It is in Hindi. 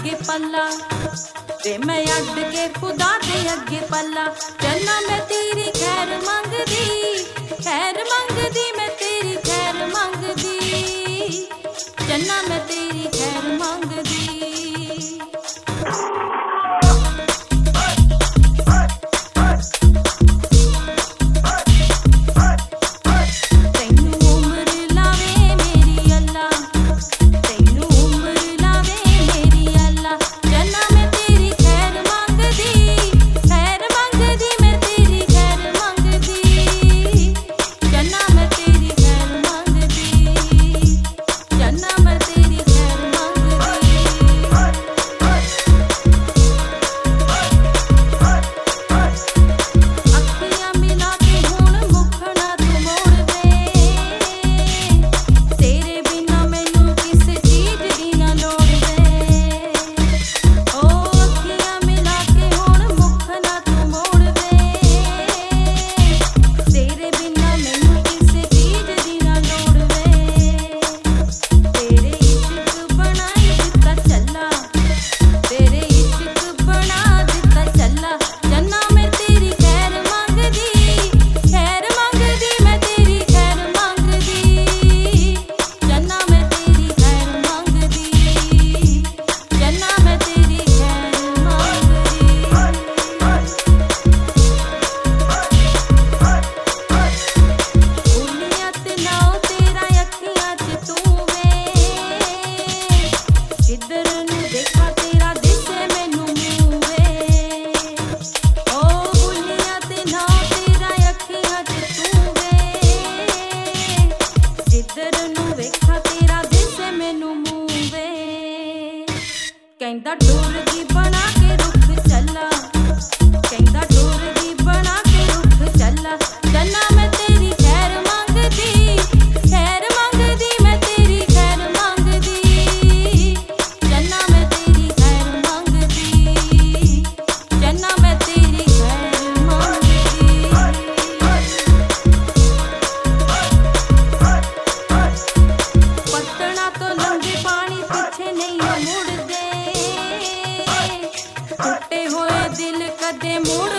अगे पल्ला वे मैं अड्ड के खुदा दे अगे पल्ला। चन्ना मैं तेरी खैर मंगदी मैं तेरी खैर मंगदी, चन्ना मैं तेरी खैर मंगदी। कहंदा डोरगी बना के रुख चला, कहंदा डोरगी बना के रुख चला। चन्ना मैं तेरी खैर मंगदी मैं तेरी खैर मंगदी, चन्ना मैं तेरी खैर मंगदी, चन्ना मैं तेरी खैर मंगदी। पत्तना तो लंघे पानी पीछे नहीं मुड़दे, टूटे हुए दिल कदे मुड़